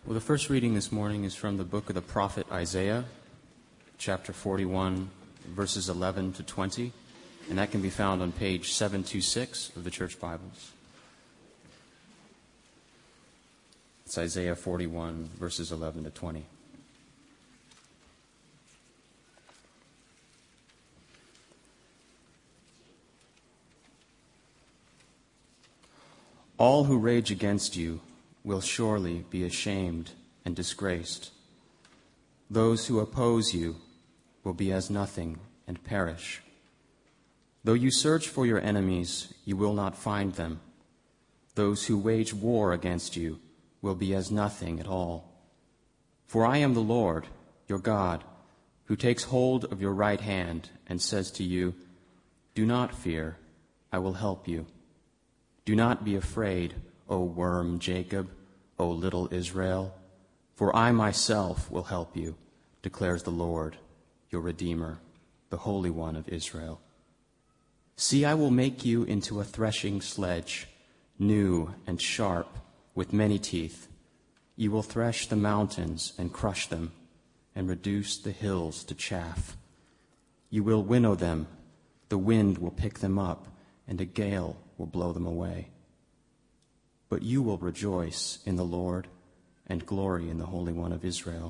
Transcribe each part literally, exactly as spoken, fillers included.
Well, the first reading this morning is from the book of the prophet Isaiah, chapter forty-one, verses eleven to twenty, and that can be found on page seven twenty-six of the Church Bibles. It's Isaiah forty-one, verses eleven to twenty. All who rage against you will surely be ashamed and disgraced. Those who oppose you will be as nothing and perish. Though you search for your enemies, you will not find them. Those who wage war against you will be as nothing at all. For I am the Lord, your God, who takes hold of your right hand and says to you, "Do not fear, I will help you. Do not be afraid, O worm Jacob, O little Israel, for I myself will help you, declares the Lord, your Redeemer, the Holy One of Israel. See, I will make you into a threshing sledge, new and sharp, with many teeth. You will thresh the mountains and crush them, and reduce the hills to chaff. You will winnow them, the wind will pick them up, and a gale will blow them away. But you will rejoice in the Lord and glory in the Holy One of Israel.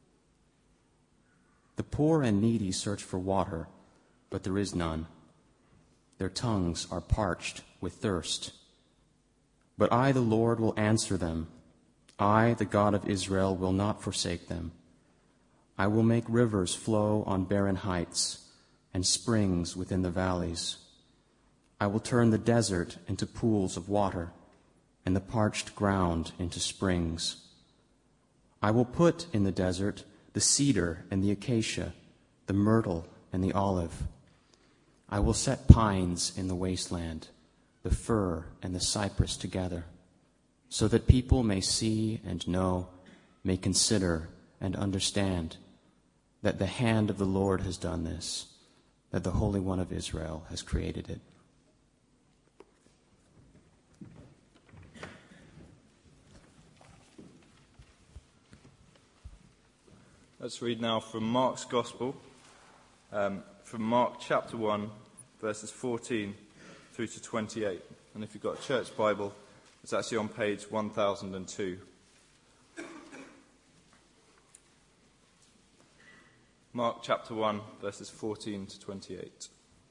The poor and needy search for water, but there is none. Their tongues are parched with thirst. But I, the Lord, will answer them. I, the God of Israel, will not forsake them. I will make rivers flow on barren heights and springs within the valleys. I will turn the desert into pools of water and the parched ground into springs. I will put in the desert the cedar and the acacia, the myrtle and the olive. I will set pines in the wasteland, the fir and the cypress together, so that people may see and know, may consider and understand that the hand of the Lord has done this, that the Holy One of Israel has created it. Let's read now from Mark's Gospel, um, from Mark chapter one, verses fourteen through to twenty-eight. And if you've got a church Bible, it's actually on page one thousand two. Mark chapter one, verses fourteen to twenty-eight.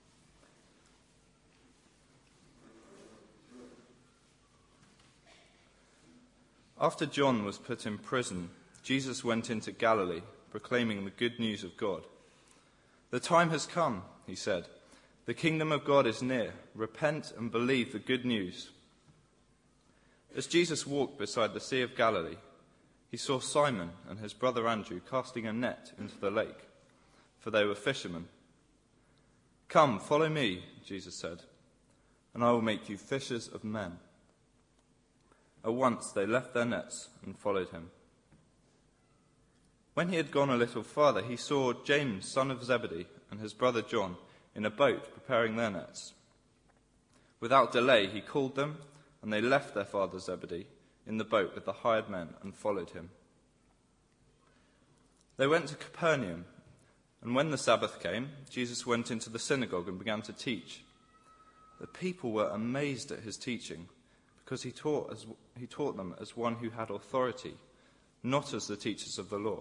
After John was put in prison, Jesus went into Galilee, proclaiming the good news of God. The time has come, he said. The kingdom of God is near. Repent and believe the good news. As Jesus walked beside the Sea of Galilee, he saw Simon and his brother Andrew casting a net into the lake, for they were fishermen. "Come, follow me," Jesus said, "and I will make you fishers of men." At once they left their nets and followed him. When he had gone a little farther, he saw James, son of Zebedee, and his brother John in a boat preparing their nets. Without delay he called them, and they left their father Zebedee in the boat with the hired men and followed him. They went to Capernaum, and when the Sabbath came, Jesus went into the synagogue and began to teach. The people were amazed at his teaching, because he taught, as, he taught them as one who had authority, not as the teachers of the law.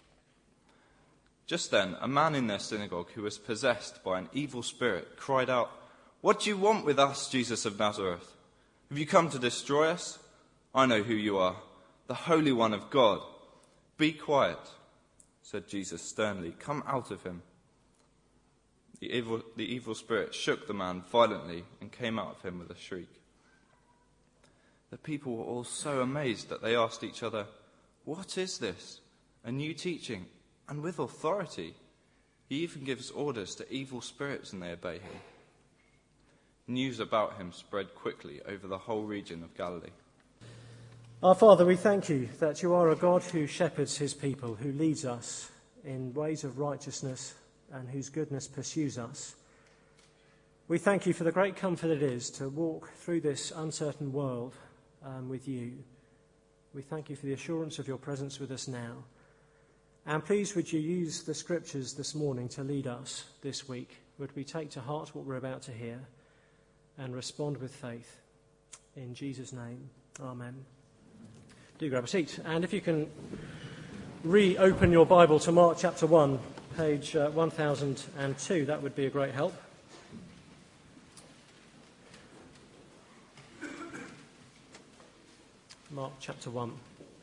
Just then, a man in their synagogue who was possessed by an evil spirit cried out, "What do you want with us, Jesus of Nazareth? Have you come to destroy us? I know who you are, the Holy One of God." "Be quiet," said Jesus sternly. "Come out of him." The evil, the evil spirit shook the man violently and came out of him with a shriek. The people were all so amazed that they asked each other, "What is this? A new teaching, and with authority. He even gives orders to evil spirits and they obey him." News about him spread quickly over the whole region of Galilee. Our Father, we thank you that you are a God who shepherds his people, who leads us in ways of righteousness and whose goodness pursues us. We thank you for the great comfort it is to walk through this uncertain world um, with you, We thank you for the assurance of your presence with us now. And please would you use the scriptures this morning to lead us this week? Would we take to heart what we're about to hear and respond with faith? In Jesus' name, amen. Do grab a seat. And if you can reopen your Bible to Mark chapter one, page uh, one thousand two, that would be a great help. Mark chapter one.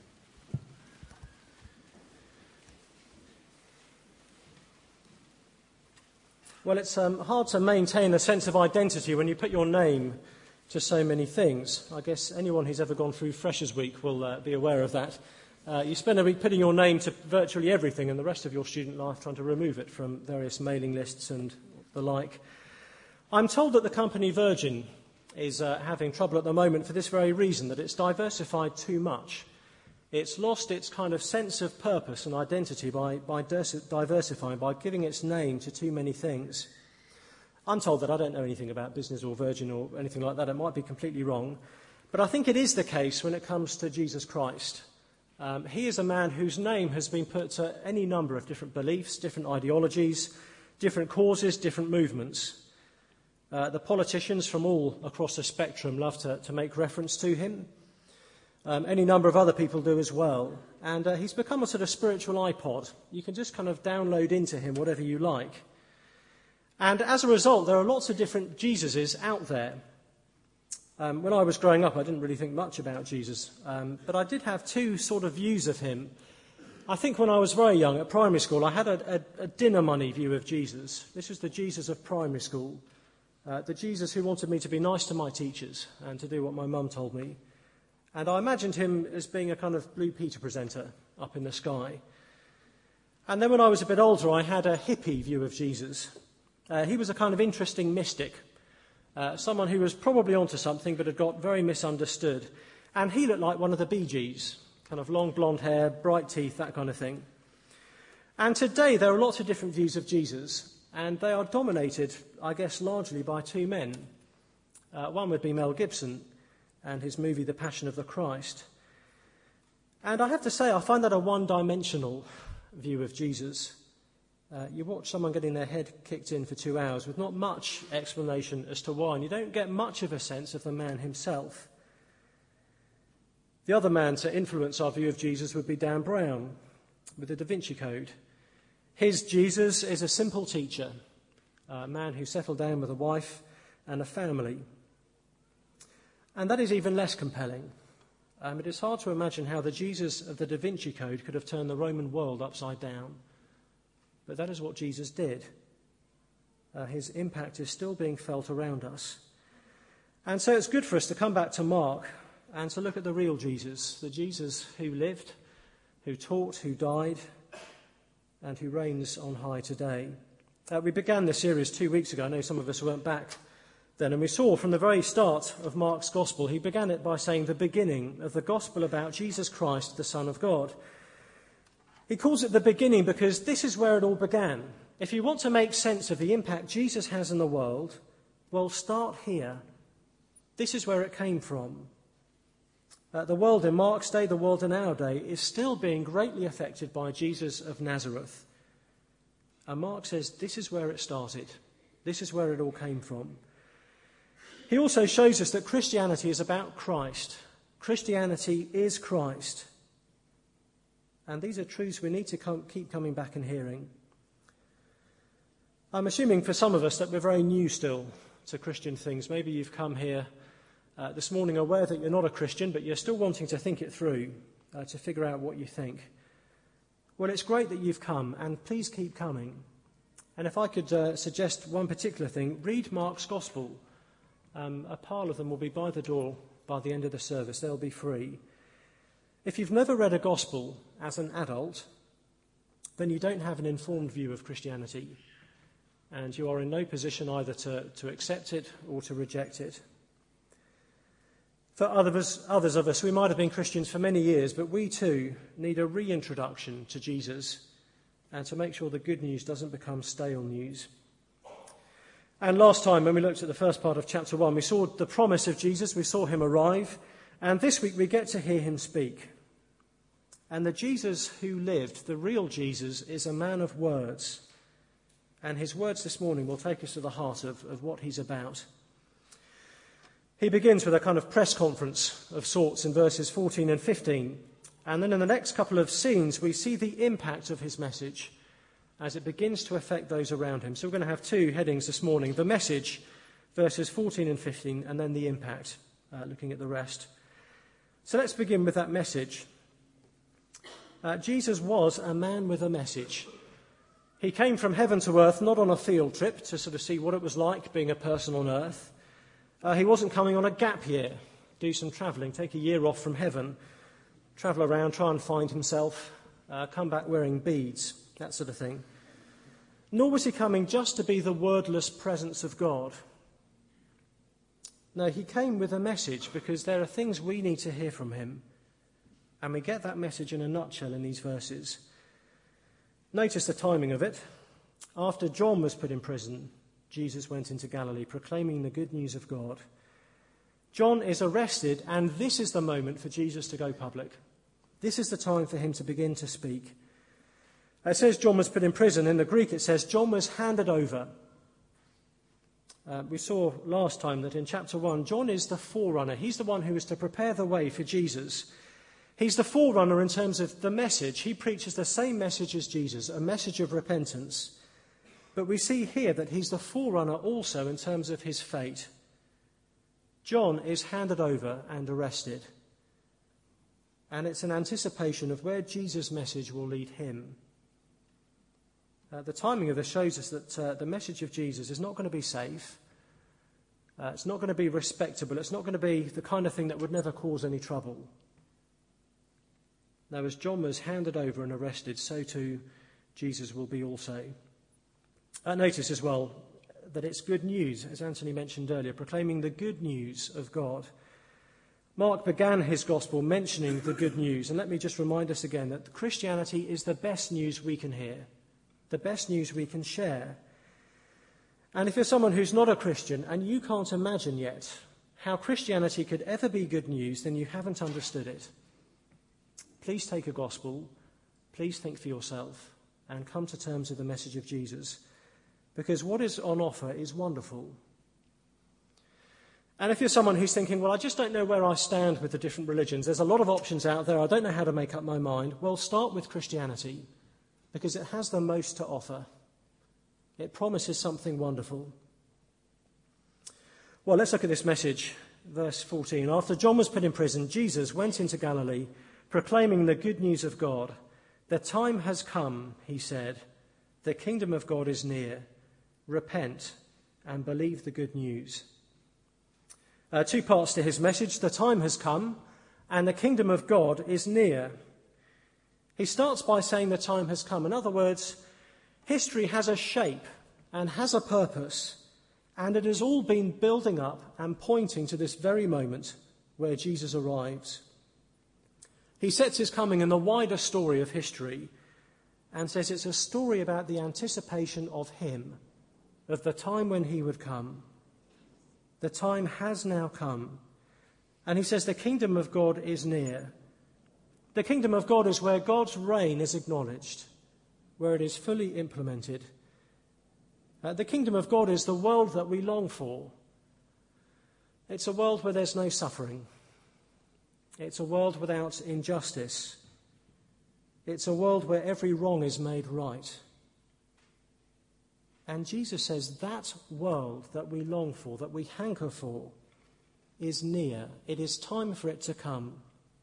Well, it's um, hard to maintain a sense of identity when you put your name to so many things. I guess anyone who's ever gone through Freshers' Week will uh, be aware of that. Uh, you spend a week putting your name to virtually everything and the rest of your student life trying to remove it from various mailing lists and the like. I'm told that the company Virgin is uh, having trouble at the moment for this very reason, that it's diversified too much. It's lost its kind of sense of purpose and identity by, by diversifying, by giving its name to too many things. I'm told that I don't know anything about business or Virgin or anything like that. It might be completely wrong. But I think it is the case when it comes to Jesus Christ. Um, he is a man whose name has been put to any number of different beliefs, different ideologies, different causes, different movements. Uh, the politicians from all across the spectrum love to, to make reference to him. Um, any number of other people do as well. And uh, he's become a sort of spiritual iPod. You can just kind of download into him whatever you like. And as a result, there are lots of different Jesuses out there. Um, when I was growing up, I didn't really think much about Jesus. Um, but I did have two sort of views of him. I think when I was very young, at primary school, I had a, a, a dinner money view of Jesus. This was the Jesus of primary school. Uh, the Jesus who wanted me to be nice to my teachers and to do what my mum told me. And I imagined him as being a kind of Blue Peter presenter up in the sky. And then when I was a bit older, I had a hippie view of Jesus. Uh, he was a kind of interesting mystic, uh, someone who was probably onto something but had got very misunderstood. And he looked like one of the Bee Gees, kind of long blonde hair, bright teeth, that kind of thing. And today there are lots of different views of Jesus. And they are dominated, I guess, largely by two men. Uh, one would be Mel Gibson and his movie The Passion of the Christ. And I have to say, I find that a one-dimensional view of Jesus. Uh, you watch someone getting their head kicked in for two hours with not much explanation as to why, and you don't get much of a sense of the man himself. The other man to influence our view of Jesus would be Dan Brown with the Da Vinci Code. His Jesus is a simple teacher, a man who settled down with a wife and a family. And that is even less compelling. Um, it is hard to imagine how the Jesus of the Da Vinci Code could have turned the Roman world upside down. But that is what Jesus did. Uh, his impact is still being felt around us. And so it's good for us to come back to Mark and to look at the real Jesus, the Jesus who lived, who taught, who died, and who reigns on high today. Uh, we began this series two weeks ago. I know some of us weren't back then, and we saw from the very start of Mark's Gospel, he began it by saying the beginning of the Gospel about Jesus Christ, the Son of God. He calls it the beginning because this is where it all began. If you want to make sense of the impact Jesus has in the world, well, start here. This is where it came from. Uh, the world in Mark's day, the world in our day, is still being greatly affected by Jesus of Nazareth. And Mark says this is where it started. This is where it all came from. He also shows us that Christianity is about Christ. Christianity is Christ. And these are truths we need to come, keep coming back and hearing. I'm assuming for some of us that we're very new still to Christian things. Maybe you've come here uh, this morning aware that you're not a Christian, but you're still wanting to think it through, uh, to figure out what you think. Well, it's great that you've come, and please keep coming. And if I could uh, suggest one particular thing, read Mark's Gospel. Um, a pile of them will be by the door by the end of the service. They'll be free. If you've never read a Gospel as an adult, then you don't have an informed view of Christianity. And you are in no position either to, to accept it or to reject it. For others, others of us, we might have been Christians for many years, but we too need a reintroduction to Jesus and to make sure the good news doesn't become stale news. And last time, when we looked at the first part of chapter one, we saw the promise of Jesus, we saw him arrive, and this week we get to hear him speak. And the Jesus who lived, the real Jesus, is a man of words. And his words this morning will take us to the heart of, of what he's about. He begins with a kind of press conference of sorts in verses fourteen and fifteen. And then in the next couple of scenes, we see the impact of his message as it begins to affect those around him. So we're going to have two headings this morning: the message, verses fourteen and fifteen, and then the impact, uh, looking at the rest. So let's begin with that message. Uh, Jesus was a man with a message. He came from heaven to earth, not on a field trip to sort of see what it was like being a person on earth. Uh, he wasn't coming on a gap year, do some travelling, take a year off from heaven, travel around, try and find himself, uh, come back wearing beads, that sort of thing. Nor was he coming just to be the wordless presence of God. No, he came with a message because there are things we need to hear from him. And we get that message in a nutshell in these verses. Notice the timing of it. After John was put in prison, Jesus went into Galilee proclaiming the good news of God. John is arrested, and this is the moment for Jesus to go public. This is the time for him to begin to speak. It says John was put in prison. In the Greek it says John was handed over. Uh, we saw last time that in chapter one, John is the forerunner. He's the one who is to prepare the way for Jesus. He's the forerunner in terms of the message. He preaches the same message as Jesus, a message of repentance. But we see here that he's the forerunner also in terms of his fate. John is handed over and arrested. And it's an anticipation of where Jesus' message will lead him. Uh, the timing of this shows us that uh, the message of Jesus is not going to be safe. Uh, it's not going to be respectable. It's not going to be the kind of thing that would never cause any trouble. Now, as John was handed over and arrested, so too Jesus will be also. Uh, notice as well that it's good news, as Anthony mentioned earlier, proclaiming the good news of God. Mark began his gospel mentioning the good news. And let me just remind us again that Christianity is the best news we can hear, the best news we can share. And if you're someone who's not a Christian and you can't imagine yet how Christianity could ever be good news, then you haven't understood it. Please take a gospel, please think for yourself, and come to terms with the message of Jesus, because what is on offer is wonderful. And if you're someone who's thinking, well, I just don't know where I stand with the different religions, there's a lot of options out there, I don't know how to make up my mind, well, start with Christianity, because it has the most to offer. It promises something wonderful. Well, let's look at this message, verse fourteen. After John was put in prison, Jesus went into Galilee, proclaiming the good news of God. The time has come, he said. The kingdom of God is near. Repent and believe the good news. Uh, two parts to his message. The time has come and the kingdom of God is near. He starts by saying the time has come. In other words, history has a shape and has a purpose, and it has all been building up and pointing to this very moment where Jesus arrives. He sets his coming in the wider story of history and says it's a story about the anticipation of him, of the time when he would come. The time has now come. And he says the kingdom of God is near. The kingdom of God is where God's reign is acknowledged, where it is fully implemented. Uh, the kingdom of God is the world that we long for. It's a world where there's no suffering. It's a world without injustice. It's a world where every wrong is made right. And Jesus says that world that we long for, that we hanker for, is near. It is time for it to come.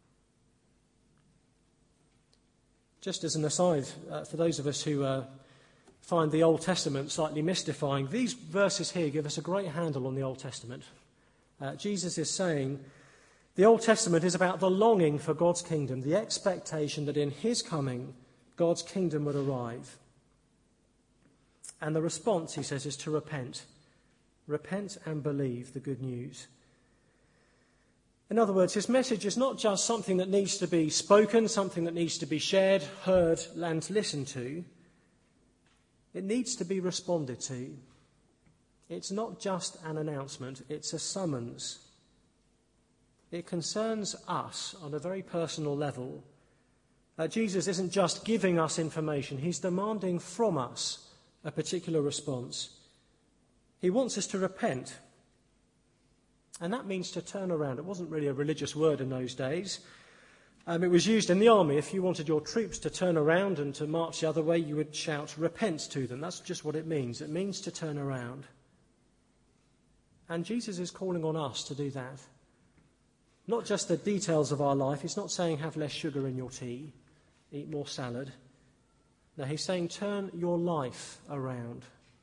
Just as an aside, uh, for those of us who uh, find the Old Testament slightly mystifying, these verses here give us a great handle on the Old Testament. Uh, Jesus is saying the Old Testament is about the longing for God's kingdom, the expectation that in his coming, God's kingdom would arrive. And the response, he says, is to repent. Repent and believe the good news. In other words, his message is not just something that needs to be spoken, something that needs to be shared, heard, and listened to. It needs to be responded to. It's not just an announcement, it's a summons. It concerns us on a very personal level, Uh, Jesus isn't just giving us information, he's demanding from us a particular response. He wants us to repent. And that means to turn around. It wasn't really a religious word in those days. Um, it was used in the army. If you wanted your troops to turn around and to march the other way, you would shout, repent to them. That's just what it means. It means to turn around. And Jesus is calling on us to do that. Not just the details of our life. He's not saying have less sugar in your tea, eat more salad. No, he's saying turn your life around.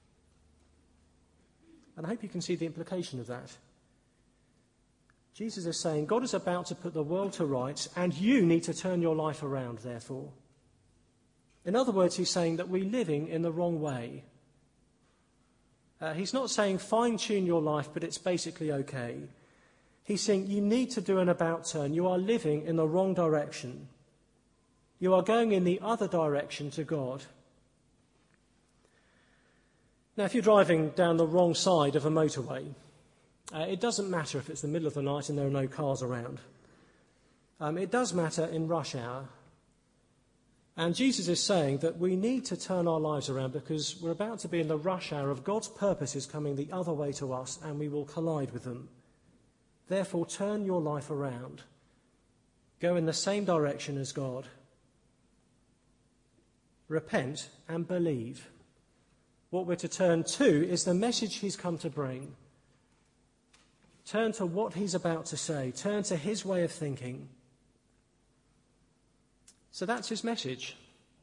And I hope you can see the implication of that. Jesus is saying God is about to put the world to rights, and you need to turn your life around, therefore. In other words, he's saying that we're living in the wrong way. Uh, he's not saying fine-tune your life, but it's basically okay. He's saying you need to do an about turn. You are living in the wrong direction. You are going in the other direction to God. Now, if you're driving down the wrong side of a motorway, Uh, it doesn't matter if it's the middle of the night and there are no cars around. Um, it does matter in rush hour. And Jesus is saying that we need to turn our lives around because we're about to be in the rush hour of God's purposes coming the other way to us, and we will collide with them. Therefore, turn your life around. Go in the same direction as God. Repent and believe. What we're to turn to is the message he's come to bring. Turn to what he's about to say. Turn to his way of thinking. So that's his message.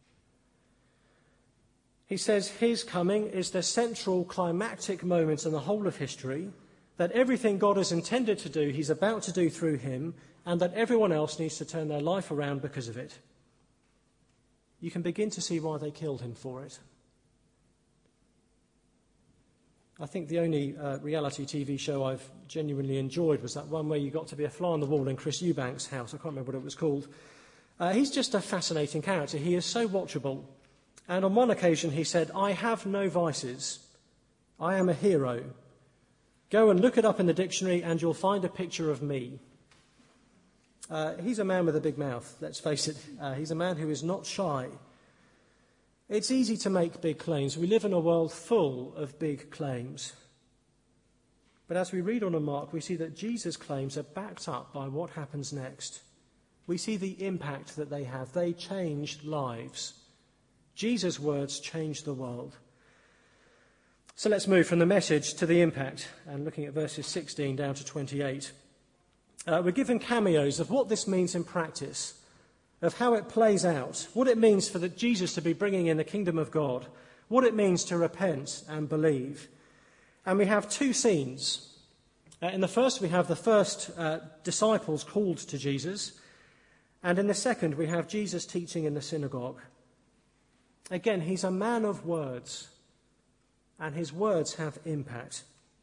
He says his coming is the central climactic moment in the whole of history, that everything God has intended to do, he's about to do through him, and that everyone else needs to turn their life around because of it. You can begin to see why they killed him for it. I think the only uh, reality T V show I've genuinely enjoyed was that one where you got to be a fly on the wall in Chris Eubank's house. I can't remember what it was called. Uh, he's just a fascinating character. He is so watchable. And on one occasion he said, I have no vices. I am a hero. Go and look it up in the dictionary and you'll find a picture of me. Uh, he's a man with a big mouth, let's face it. Uh, he's a man who is not shy. It's easy to make big claims. We live in a world full of big claims. But as we read on in Mark, we see that Jesus' claims are backed up by what happens next. We see the impact that they have. They changed lives. Jesus' words changed the world. So let's move from the message to the impact, and looking at verses sixteen down to twenty-eight. Uh, we're given cameos of what this means in practice, of how it plays out, what it means for the, Jesus to be bringing in the kingdom of God, what it means to repent and believe. And we have two scenes. Uh, in the first, we have the first uh, disciples called to Jesus, and in the second, we have Jesus teaching in the synagogue. Again, he's a man of words, and his words have impact.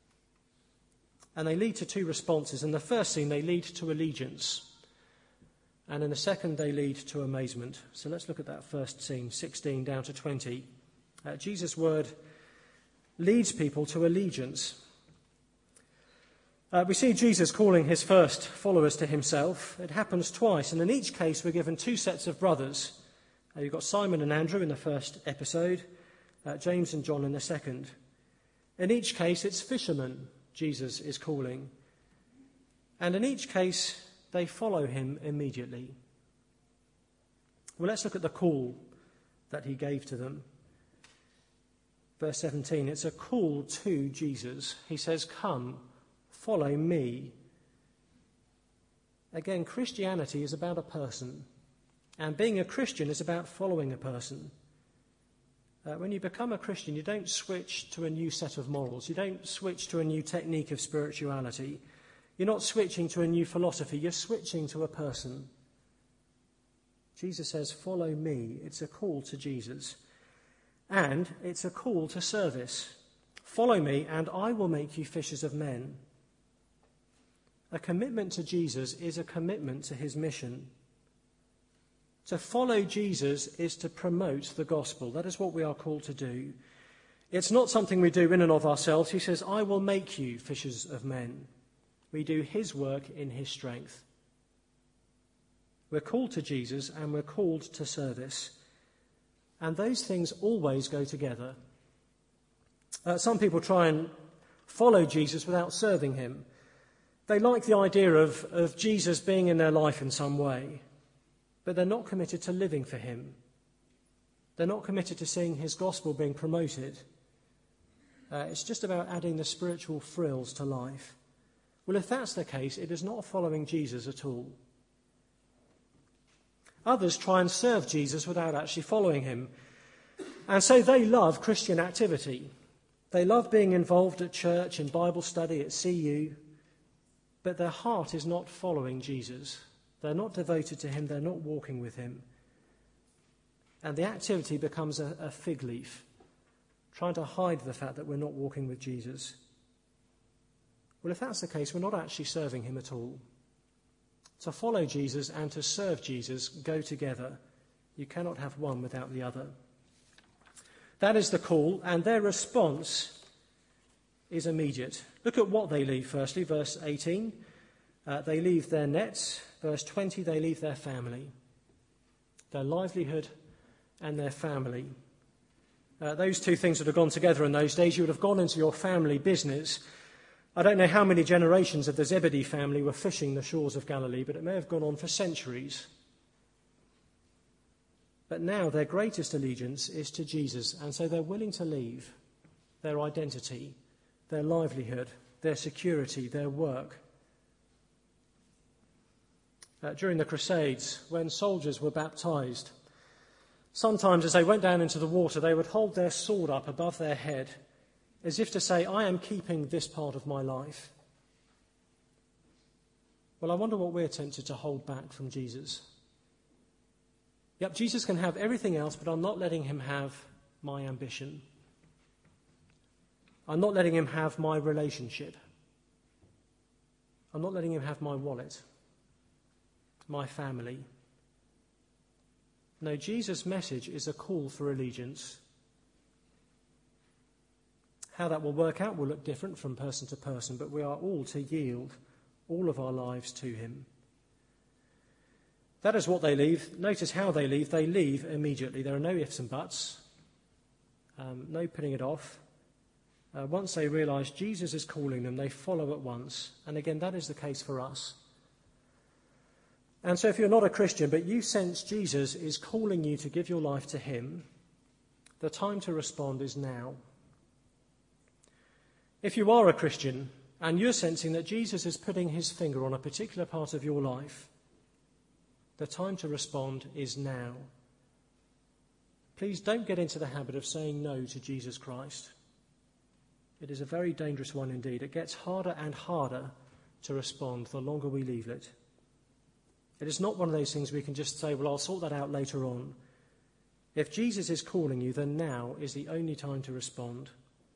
And they lead to two responses. In the first scene, they lead to allegiance. And in the second, they lead to amazement. So let's look at that first scene, sixteen down to twenty. Uh, Jesus' word leads people to allegiance. Uh, we see Jesus calling his first followers to himself. It happens twice, and in each case, we're given two sets of brothers. Uh, you've got Simon and Andrew in the first episode, uh, James and John in the second. In each case, it's fishermen Jesus is calling. And in each case, they follow him immediately. Well, let's look at the call that he gave to them. Verse seventeen, it's a call to Jesus. He says, come, follow me. Again, Christianity is about a person, and being a Christian is about following a person. Uh, when you become a Christian, you don't switch to a new set of morals. You don't switch to a new technique of spirituality. You're not switching to a new philosophy. You're switching to a person. Jesus says, follow me. It's a call to Jesus. And it's a call to service. Follow me, and I will make you fishers of men. A commitment to Jesus is a commitment to his mission. To follow Jesus is to promote the gospel. That is what we are called to do. It's not something we do in and of ourselves. He says, I will make you fishers of men. We do his work in his strength. We're called to Jesus and we're called to service. And those things always go together. Uh, some people try and follow Jesus without serving him. They like the idea of, of Jesus being in their life in some way, but they're not committed to living for him. They're not committed to seeing his gospel being promoted. Uh, it's just about adding the spiritual frills to life. Well, if that's the case, it is not following Jesus at all. Others try and serve Jesus without actually following him. And so they love Christian activity. They love being involved at church, in Bible study, at C U, but their heart is not following Jesus. They're not devoted to him, they're not walking with him. And the activity becomes a, a fig leaf, trying to hide the fact that we're not walking with Jesus. Well, if that's the case, we're not actually serving him at all. To follow Jesus and to serve Jesus go together. You cannot have one without the other. That is the call, and their response is immediate. Look at what they leave firstly, verse eighteen. Uh, they leave their nets. Verse twenty, they leave their family. Their livelihood and their family. Uh, those two things would have gone together in those days. You would have gone into your family business. I don't know how many generations of the Zebedee family were fishing the shores of Galilee, but it may have gone on for centuries. But now their greatest allegiance is to Jesus, and so they're willing to leave their identity, their livelihood, their security, their work. Uh, during the Crusades, when soldiers were baptised, sometimes as they went down into the water, they would hold their sword up above their head, as if to say, I am keeping this part of my life. Well, I wonder what we're tempted to hold back from Jesus. Yep, Jesus can have everything else, but I'm not letting him have my ambition. I'm not letting him have my relationship. I'm not letting him have my wallet, my family. No, Jesus' message is a call for allegiance. How that will work out will look different from person to person, but we are all to yield all of our lives to him. That is what they leave. Notice how they leave. They leave immediately. There are no ifs and buts, um, no putting it off. Uh, once they realise Jesus is calling them, they follow at once. And again, that is the case for us. And so if you're not a Christian, but you sense Jesus is calling you to give your life to him, the time to respond is now. If you are a Christian and you're sensing that Jesus is putting his finger on a particular part of your life, the time to respond is now. Please don't get into the habit of saying no to Jesus Christ. It is a very dangerous one indeed. It gets harder and harder to respond the longer we leave it. It is not one of those things we can just say, well, I'll sort that out later on. If Jesus is calling you, then now is the only time to respond.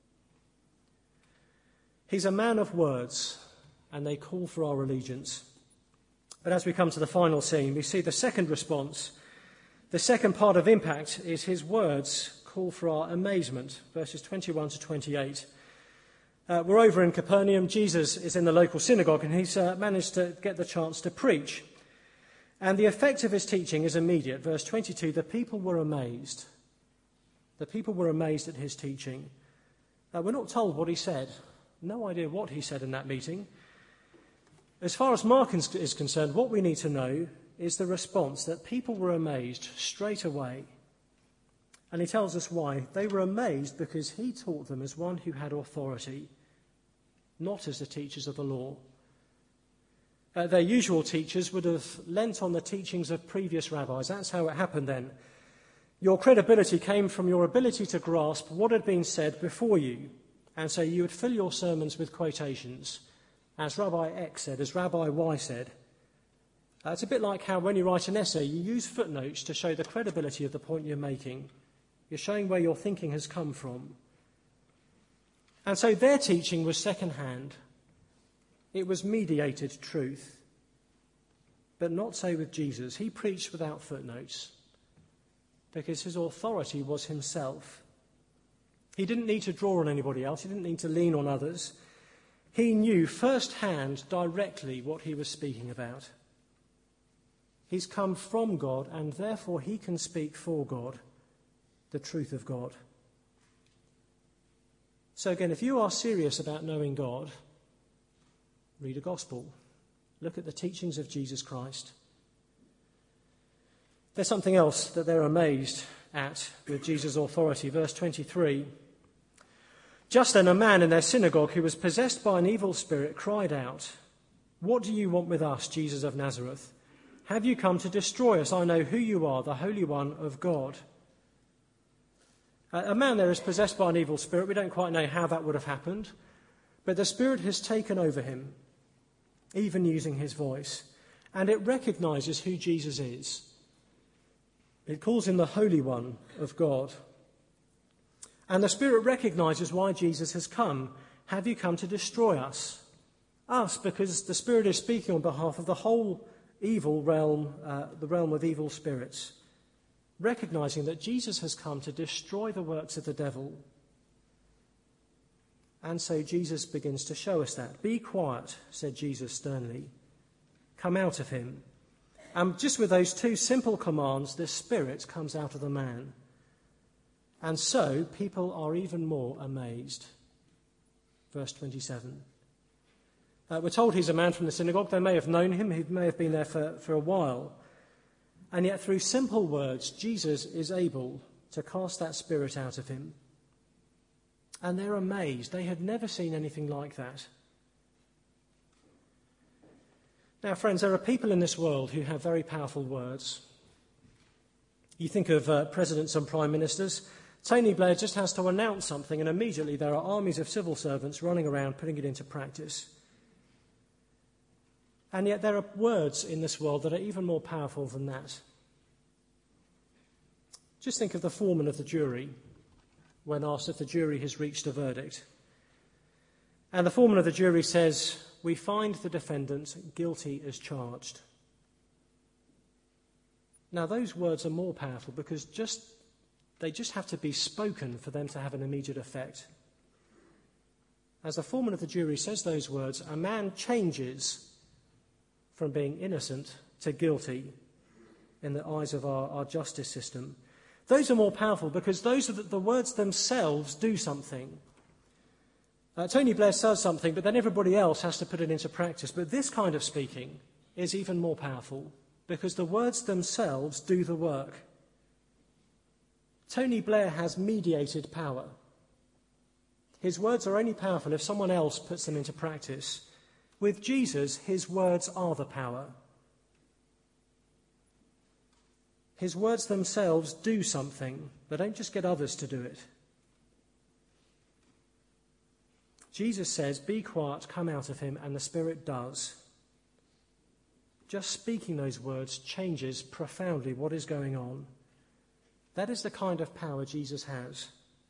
He's a man of words, and they call for our allegiance. But as we come to the final scene, we see the second response. The second part of impact is his words call for our amazement, verses twenty-one to twenty-eight. Uh, we're over in Capernaum. Jesus is in the local synagogue, and he's uh, managed to get the chance to preach. And the effect of his teaching is immediate. Verse twenty-two, the people were amazed. The people were amazed at his teaching. Uh, we're not told what he said. No idea what he said in that meeting. As far as Mark is concerned, what we need to know is the response that people were amazed straight away. And he tells us why. They were amazed because he taught them as one who had authority, not as the teachers of the law. Uh, their usual teachers would have lent on the teachings of previous rabbis. That's how it happened then. Your credibility came from your ability to grasp what had been said before you. And so you would fill your sermons with quotations, as Rabbi X said, as Rabbi Y said. Uh, it's a bit like how when you write an essay, you use footnotes to show the credibility of the point you're making. You're showing where your thinking has come from. And so their teaching was second-hand. It was mediated truth. But not so with Jesus. He preached without footnotes because his authority was himself. He didn't need to draw on anybody else. He didn't need to lean on others. He knew firsthand, directly, what he was speaking about. He's come from God, and therefore he can speak for God, the truth of God. So again, if you are serious about knowing God, read a gospel. Look at the teachings of Jesus Christ. There's something else that they're amazed at with Jesus' authority. Verse twenty-three. Just then a man in their synagogue who was possessed by an evil spirit cried out, "What do you want with us, Jesus of Nazareth? Have you come to destroy us? I know who you are, the Holy One of God." A man there is possessed by an evil spirit. We don't quite know how that would have happened, but the spirit has taken over him, even using his voice, and it recognizes who Jesus is. It calls him the Holy One of God. And the Spirit recognizes why Jesus has come. Have you come to destroy us? Us, because the Spirit is speaking on behalf of the whole evil realm, uh, the realm of evil spirits, recognizing that Jesus has come to destroy the works of the devil. And so Jesus begins to show us that. "Be quiet," said Jesus sternly. "Come out of him." And just with those two simple commands, the spirit comes out of the man. And so people are even more amazed. Verse twenty-seven. Uh, we're told he's a man from the synagogue. They may have known him. He may have been there for, for a while. And yet through simple words, Jesus is able to cast that spirit out of him. And they're amazed. They had never seen anything like that. Now, friends, there are people in this world who have very powerful words. You think of uh, presidents and prime ministers. Tony Blair just has to announce something, and immediately there are armies of civil servants running around putting it into practice. And yet there are words in this world that are even more powerful than that. Just think of the foreman of the jury when asked if the jury has reached a verdict. And the foreman of the jury says, "We find the defendant guilty as charged." Now those words are more powerful because just they just have to be spoken for them to have an immediate effect. As the foreman of the jury says those words, a man changes from being innocent to guilty in the eyes of our, our justice system. Those are more powerful because those are the, the words themselves do something. Uh, Tony Blair says something, but then everybody else has to put it into practice. But this kind of speaking is even more powerful because the words themselves do the work. Tony Blair has mediated power. His words are only powerful if someone else puts them into practice. With Jesus, his words are the power. His words themselves do something. They don't just get others to do it. Jesus says, "Be quiet, come out of him," and the Spirit does. Just speaking those words changes profoundly what is going on. That is the kind of power Jesus has.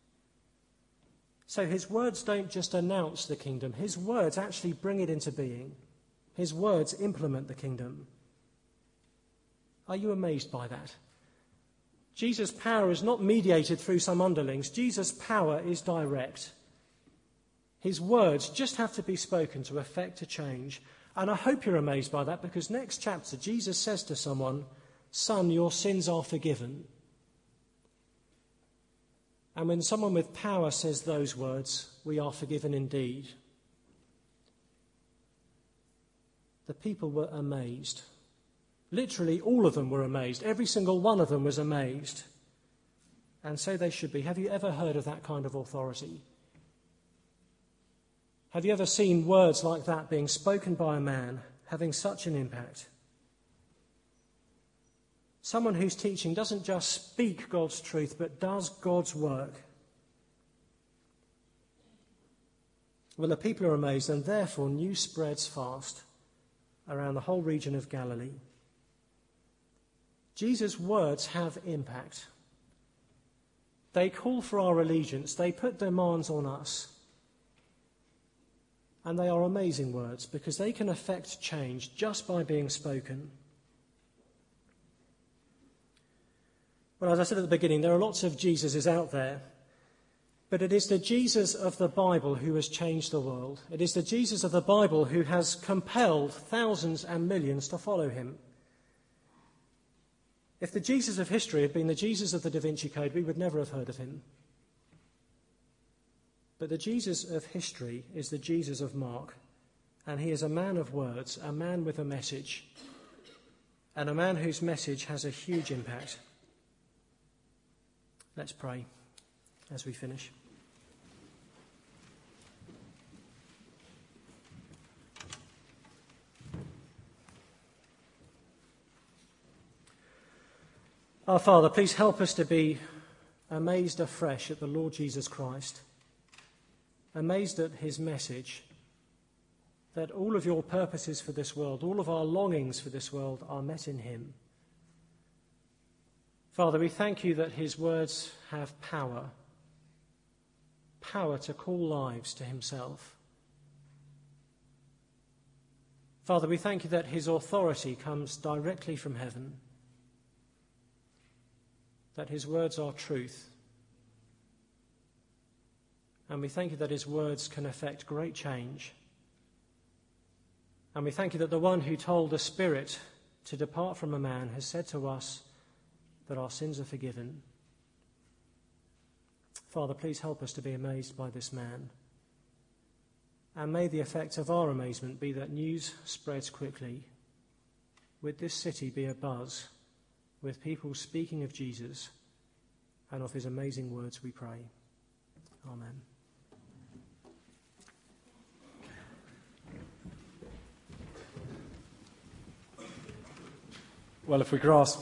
So his words don't just announce the kingdom. His words actually bring it into being. His words implement the kingdom. Are you amazed by that? Jesus' power is not mediated through some underlings. Jesus' power is direct. His words just have to be spoken to effect a change. And I hope you're amazed by that because next chapter, Jesus says to someone, "Son, your sins are forgiven." And when someone with power says those words, we are forgiven indeed. The people were amazed. Literally all of them were amazed. Every single one of them was amazed. And so they should be. Have you ever heard of that kind of authority? Have you ever seen words like that being spoken by a man having such an impact? Someone whose teaching doesn't just speak God's truth, but does God's work. Well, the people are amazed, and therefore news spreads fast around the whole region of Galilee. Jesus' words have impact. They call for our allegiance. They put demands on us. And they are amazing words because they can affect change just by being spoken. Well, as I said at the beginning, there are lots of Jesuses out there, but it is the Jesus of the Bible who has changed the world. It is the Jesus of the Bible who has compelled thousands and millions to follow him. If the Jesus of history had been the Jesus of the Da Vinci Code, we would never have heard of him. But the Jesus of history is the Jesus of Mark, and he is a man of words, a man with a message, and a man whose message has a huge impact. Let's pray as we finish. Our Father, please help us to be amazed afresh at the Lord Jesus Christ, amazed at his message, that all of your purposes for this world, all of our longings for this world are met in him. Father, we thank you that his words have power, power to call lives to himself. Father, we thank you that his authority comes directly from heaven, that his words are truth. And we thank you that his words can effect great change. And we thank you that the one who told the Spirit to depart from a man has said to us that our sins are forgiven. Father, please help us to be amazed by this man. And may the effect of our amazement be that news spreads quickly. Would this city be abuzz with people speaking of Jesus and of his amazing words, we pray. Amen. Well, if we grasp